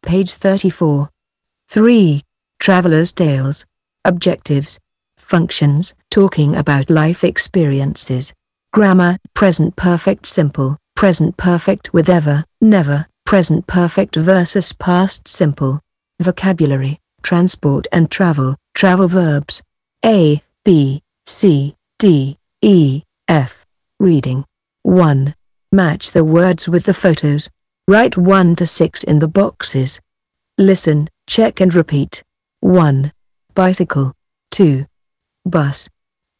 page 34. 3. Traveler's Tales. Objectives. Functions. Talking about life experiences. Grammar. Present perfect simple. Present perfect with ever, never. Present perfect versus past simple. Vocabulary. Transport and travel. Travel verbs. A, B, C, D, E, F. Reading. 1. Match the words with the photos. Write 1 to 6 in the boxes. Listen, check and repeat. 1. Bicycle. 2. Bus.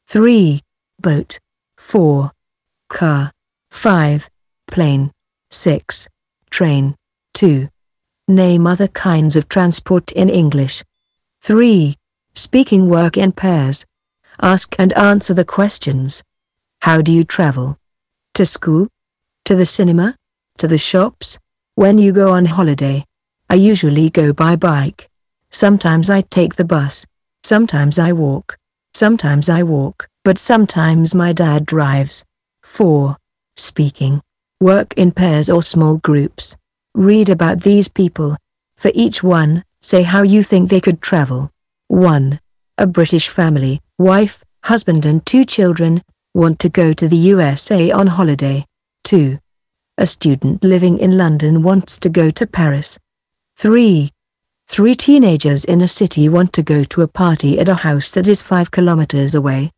3. Boat. 4. Car. 5. Plane. 6. Train. 2. Name other kinds of transport in English. 3. Speaking work in pairs. Ask and answer the questions. How do you travel? To school? To the cinema? To the shops? When you go on holiday? I usually go by bike. Sometimes I take the bus. Sometimes I walk. Sometimes I walk, but sometimes my dad drives. 4. Speaking. Work in pairs or small groups. Read about these people. For each one, say how you think they could travel. 1. A British family, wife, husband and 2 children, want to go to the USA on holiday. 2. A student living in London wants to go to Paris. 3. 3 teenagers in a city want to go to a party at a house that is 5 kilometers away.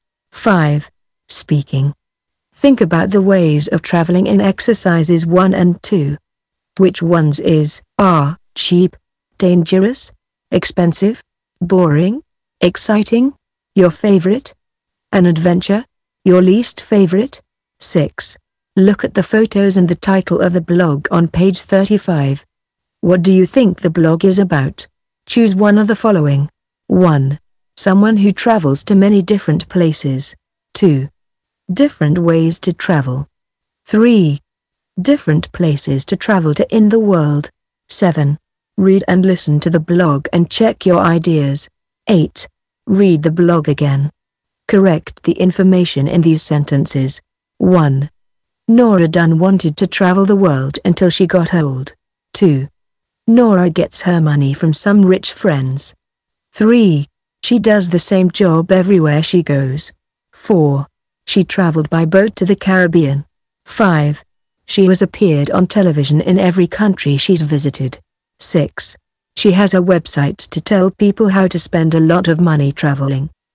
5. Speaking. Think about the ways of traveling in exercises 1 and 2. Which ones are cheap, dangerous, expensive, boring, exciting, your favorite? An adventure? Your least favorite? 6. Look at the photos and the title of the blog on page 35. What do you think the blog is about? Choose one of the following. 1. Someone who travels to many different places. 2. Different ways to travel. 3. Different places to travel to in the world. 7. Read and listen to the blog and check your ideas. 8. Read the blog again. Correct the information in these sentences. 1. Nora Dunn wanted to travel the world until she got old. 2. Nora gets her money from some rich friends. 3. She does the same job everywhere she goes. 4. She traveled by boat to the Caribbean. 5. She has appeared on television in every country she's visited. 6. She has a website to tell people how to spend a lot of money traveling.